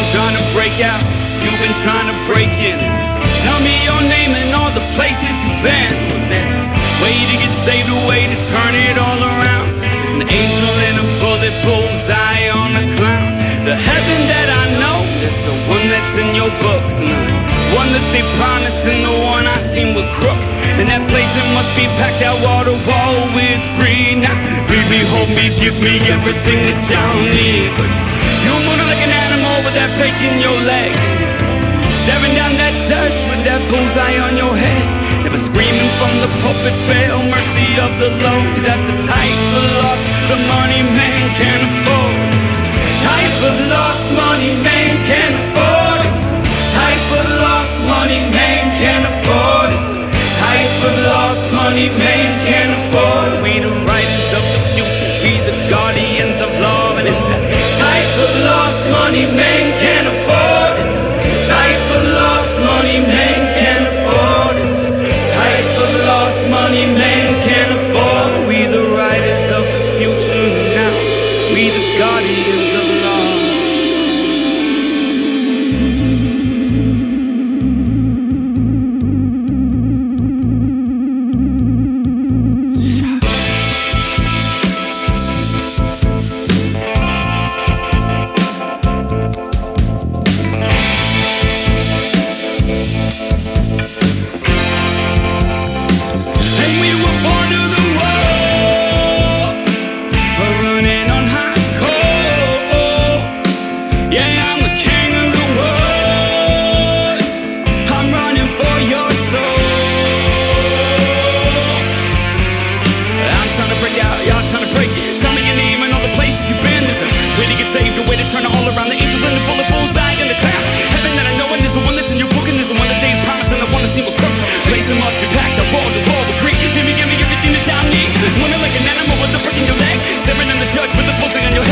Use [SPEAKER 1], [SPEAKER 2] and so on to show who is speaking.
[SPEAKER 1] trying to break out, you've been trying to break in. Tell me your name and all the places you've been. Well, there's a way to get saved, a way to turn it all around. There's an angel in a bullet, bullseye on a clown. The heaven that I know is the one that's in your books, and the one that they promised, and the one I seen with crooks. And that place, it must be packed out wall to wall with greed. Now feed me, hold me, give me everything that y'all need. But you're moving like an animal with that fake in your leg, staring down that church with that bullseye on your head. Never screaming from the pulpit, fail mercy of the low. Cause that's the type of loss the money man can't afford. Type of lost money man can't afford it. Type of lost money man can't afford it. Type of lost money man can't afford. We the writers of the future, we the guardians of love. And it's that type of lost money man can't afford it. Type of lost money man can't afford it. Type of lost money man can't afford. We the writers of the future now, we the guardians of love. Saved, a way to turn it all around. The angels and the bullet, bullseye and the clown. Heaven that I know, and there's the one that's in your book, and there's the one that they promised, and the one that seemed with crooks. Place must be packed up, wall to wall with greed. Give me everything that y'all need. Running like an animal with a brick in your leg, staring at the judge with the bullseye on your head.